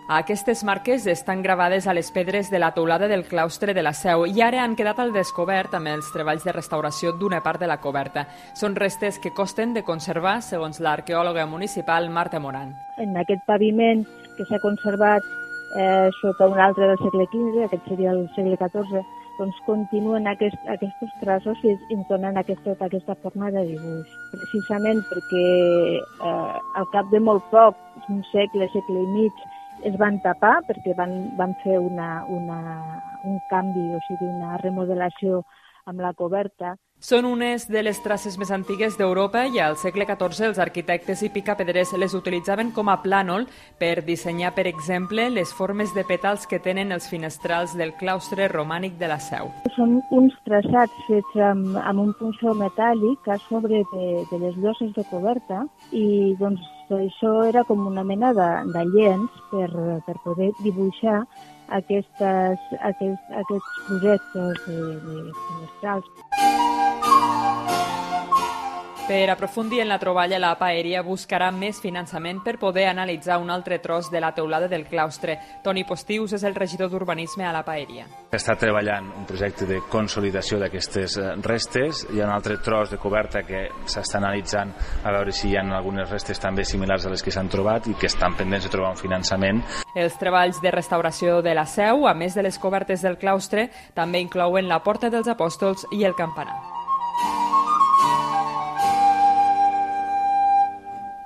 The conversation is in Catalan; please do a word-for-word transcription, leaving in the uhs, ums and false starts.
Aquestes marques estan gravades a les pedres de la teulada del claustre de la Seu i ara han quedat al descobert amb els treballs de restauració d'una part de la coberta. Són restes que costen de conservar, segons l'arqueòloga municipal Marta Moran. En aquest paviment que s'ha conservat eh, sota un altre del segle quinze, aquest seria el segle catorze, doncs continuen aquest, aquests traços i ens donen aquesta, aquesta forma de dibuix. Precisament perquè eh, al cap de molt poc, un segle, segle i mig, es van tapar perquè van, van fer una, una, un canvi, o sigui, una remodelació amb la coberta. Són unes de les traces més antigues d'Europa i al segle catorze els arquitectes i picapedrers les utilitzaven com a plànol per dissenyar, per exemple, les formes de pètals que tenen els finestrals del claustre romànic de la Seu. Són uns traçats fets amb, amb un punxó metàl·lic a sobre de, de les lloses de coberta i doncs això era com una mena de, de llenç per, per poder dibuixar aquestes, aquests, aquests projectes de, de finestrals. Per aprofundir en la troballa, la Paeria buscarà més finançament per poder analitzar un altre tros de la teulada del claustre. Toni Postius és el regidor d'Urbanisme a la Paeria. Està treballant un projecte de consolidació d'aquestes restes. Hi ha un altre tros de coberta que s'està analitzant a veure si hi ha algunes restes també similars a les que s'han trobat i que estan pendents de trobar un finançament. Els treballs de restauració de la Seu, a més de les cobertes del claustre, també inclouen la Porta dels Apòstols i el campanar.